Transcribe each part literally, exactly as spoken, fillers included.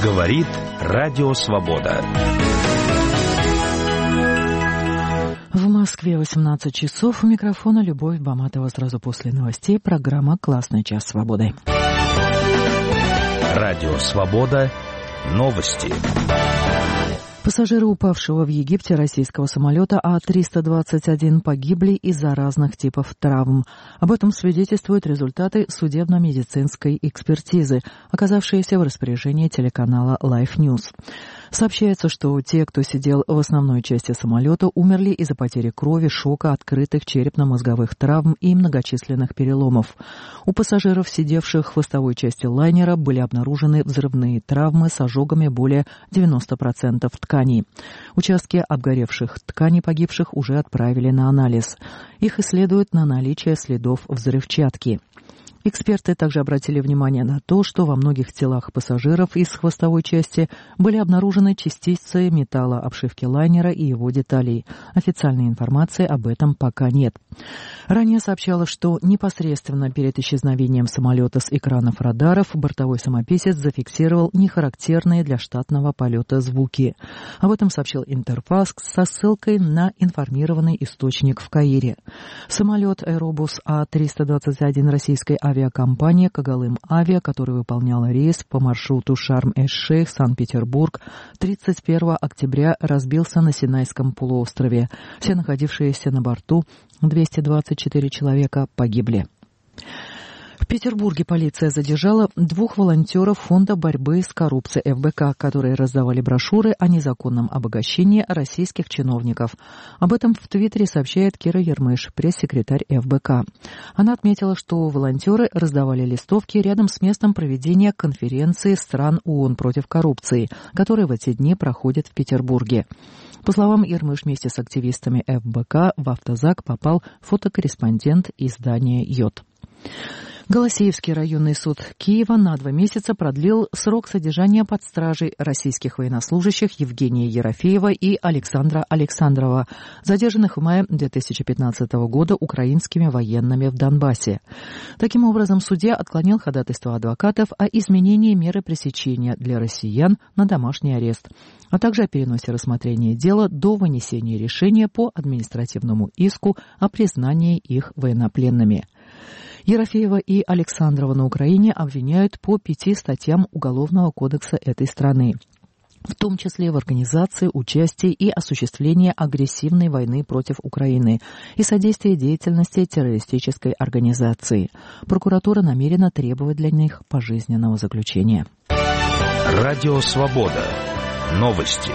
Говорит Радио Свобода. В Москве восемнадцать часов. У микрофона Любовь Баматова. Сразу после новостей программа «Классный час свободы». Радио Свобода. Новости. Пассажиры упавшего в Египте российского самолета А триста двадцать один погибли из-за разных типов травм. Об этом свидетельствуют результаты судебно-медицинской экспертизы, оказавшиеся в распоряжении телеканала Life News. Сообщается, что те, кто сидел в основной части самолета, умерли из-за потери крови, шока, открытых черепно-мозговых травм и многочисленных переломов. У пассажиров, сидевших в хвостовой части лайнера, были обнаружены взрывные травмы с ожогами более девяноста процентов тканей. Участки обгоревших тканей погибших уже отправили на анализ. Их исследуют на наличие следов взрывчатки. Эксперты также обратили внимание на то, что во многих телах пассажиров из хвостовой части были обнаружены частицы металла обшивки лайнера и его деталей. Официальной информации об этом пока нет. Ранее сообщалось, что непосредственно перед исчезновением самолета с экранов радаров бортовой самописец зафиксировал нехарактерные для штатного полета звуки. Об этом сообщил Интерфакс со ссылкой на информированный источник в Каире. Самолет Airbus А триста двадцать один российской авиации Авиакомпания «Когалым Авиа», которая выполняла рейс по маршруту Шарм-эль-Шейх, Санкт-Петербург, тридцать первого октября разбился на Синайском полуострове. Все находившиеся на борту, двести двадцать четыре человека, погибли. В Петербурге полиция задержала двух волонтеров Фонда борьбы с коррупцией эф бэ ка, которые раздавали брошюры о незаконном обогащении российских чиновников. Об этом в Твиттере сообщает Кира Ермыш, пресс-секретарь эф бэ ка. Она отметила, что волонтеры раздавали листовки рядом с местом проведения конференции стран ООН против коррупции, которая в эти дни проходит в Петербурге. По словам Ермыш, вместе с активистами эф бэ ка в автозак попал фотокорреспондент издания «Йод». Голосеевский районный суд Киева на два месяца продлил срок содержания под стражей российских военнослужащих Евгения Ерофеева и Александра Александрова, задержанных в мае две тысячи пятнадцатого года украинскими военными в Донбассе. Таким образом, судья отклонил ходатайство адвокатов о изменении меры пресечения для россиян на домашний арест, а также о переносе рассмотрения дела до вынесения решения по административному иску о признании их военнопленными. Ерофеева и Александрова на Украине обвиняют по пяти статьям Уголовного кодекса этой страны, в том числе в организации, участии и осуществлении агрессивной войны против Украины и содействии деятельности террористической организации. Прокуратура намерена требовать для них пожизненного заключения. Радио Свобода. Новости.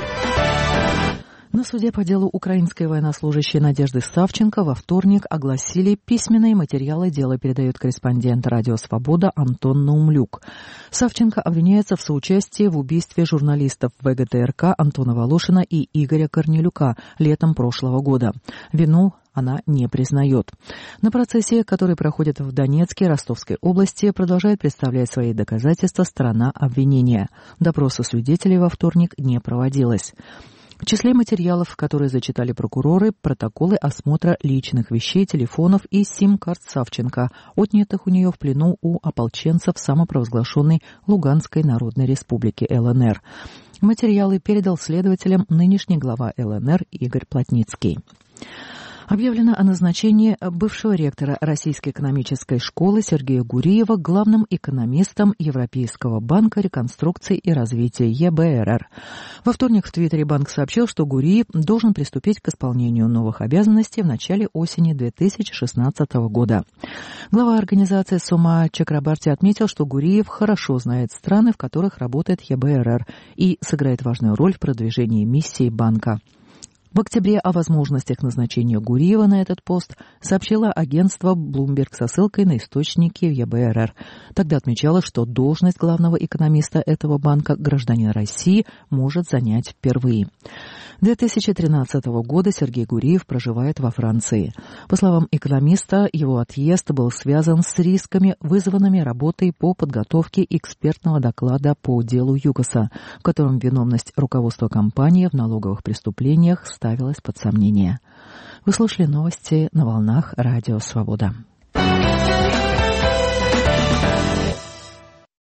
На суде по делу украинской военнослужащей Надежды Савченко во вторник огласили письменные материалы дела, передает корреспондент «Радио Свобода» Антон Наумлюк. Савченко обвиняется в соучастии в убийстве журналистов вэ гэ тэ эр ка Антона Волошина и Игоря Корнелюка летом прошлого года. Вину она не признает. На процессе, который проходит в Донецке, Ростовской области, продолжает представлять свои доказательства сторона обвинения. Допроса свидетелей во вторник не проводилось. В числе материалов, которые зачитали прокуроры, протоколы осмотра личных вещей, телефонов и сим-карт Савченко, отнятых у нее в плену у ополченцев самопровозглашенной Луганской Народной Республики эл эн эр. Материалы передал следователям нынешний глава эл эн эр Игорь Плотницкий. Объявлено о назначении бывшего ректора Российской экономической школы Сергея Гуриева главным экономистом Европейского банка реконструкции и развития е бэ эр эр. Во вторник в Твиттере банк сообщил, что Гуриев должен приступить к исполнению новых обязанностей в начале осени две тысячи шестнадцатого года. Глава организации Сома Чакрабарти отметил, что Гуриев хорошо знает страны, в которых работает е бэ эр эр, и сыграет важную роль в продвижении миссии банка. В октябре о возможностях назначения Гуриева на этот пост сообщило агентство Bloomberg со ссылкой на источники в е бэ эр эр. Тогда отмечалось, что должность главного экономиста этого банка гражданин России может занять впервые. две тысячи тринадцатого года Сергей Гуриев проживает во Франции. По словам экономиста, его отъезд был связан с рисками, вызванными работой по подготовке экспертного доклада по делу ЮКОСа, в котором виновность руководства компании в налоговых преступлениях ставилась под сомнение. Вы слушали новости на волнах Радио Свобода.